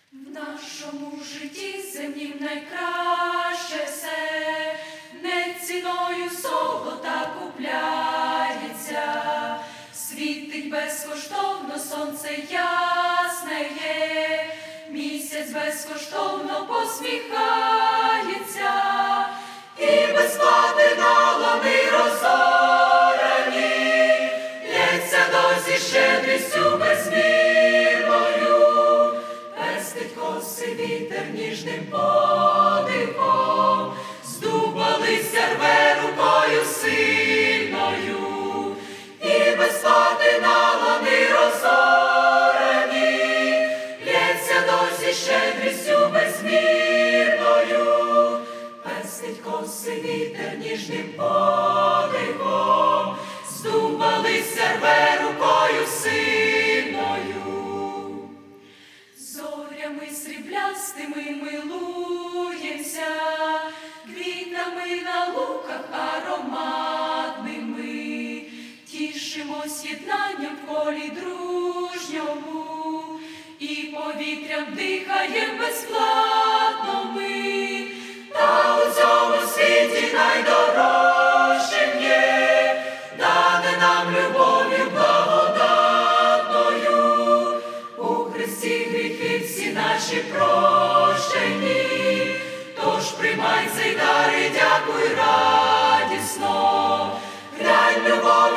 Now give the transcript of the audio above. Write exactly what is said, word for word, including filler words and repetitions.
В нашому житті земнім найкраще все, не ціною золота купляється. Світить безкоштовно, сонце ясне є, місяць безкоштовно посміхається, і без плати на лани розорані лється досі щедрістю безмірною. Пестить коси вітер ніжним подихом, з дуба листя рве рукою сильною, і без плати на лани розорані лється досі щедрістю безмірною. Пестить коси вітер ніжним подихом, з дуба листя рве рукою сильною. Зорями сріблястими милуємся, квітами на луках ароматними, тішимось єднанням в колі дружньому, і повітрям дихаєм безплатно ми. Та у цьому світі найдорожчим є дане нам любов'ю благодатною. У Христі гріхи всі наші прощені, тож приймай цей дар і дякуй радісно. Глянь, любов